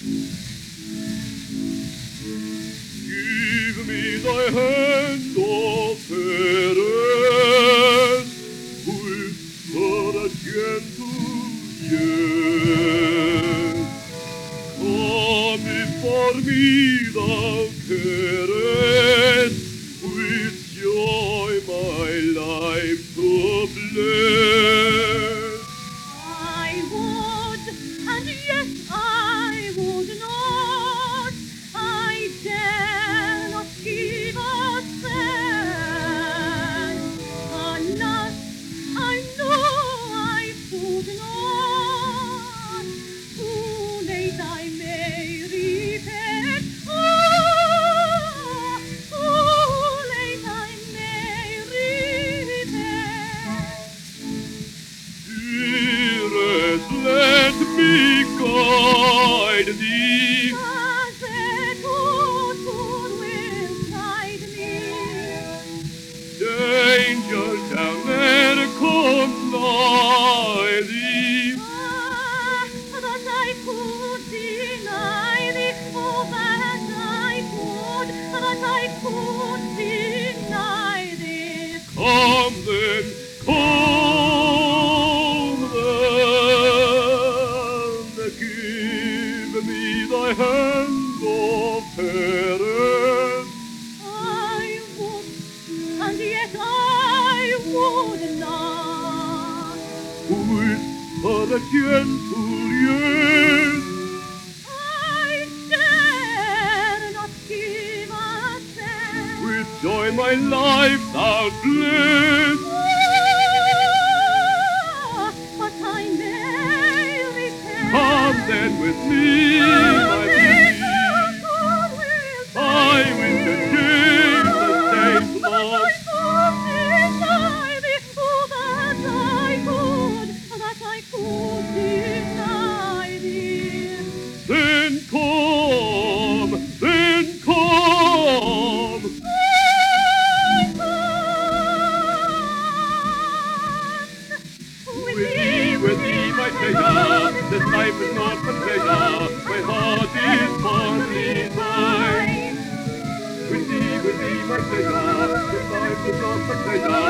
Give me thy hand, O parent, with her a gentle yes. Come before me, thou carest, with joy my life to bless. I would, and yet I would not. I dare not give a cent. Alas, I know I could not. Too late I may repent. Ah, too late I may repent. Dearest, let me guide thee. As it would will guide me. Danger shall never come nigh thee. That I could deny thee, oh, that I could deny thee. Come then, give me thy hand, O parent. I would, and yet I would not. Whisper a gentle yes. I dare not give a cent. With joy my life thou bless. Ah, but I may repent. Come then with me, my beauty. I will change the same love. That I could deny thee. Then come, then come. With me, my treasure. This life is not for pleasure. My heart is for thee thine. With thee, my treasure. This life is not for pleasure.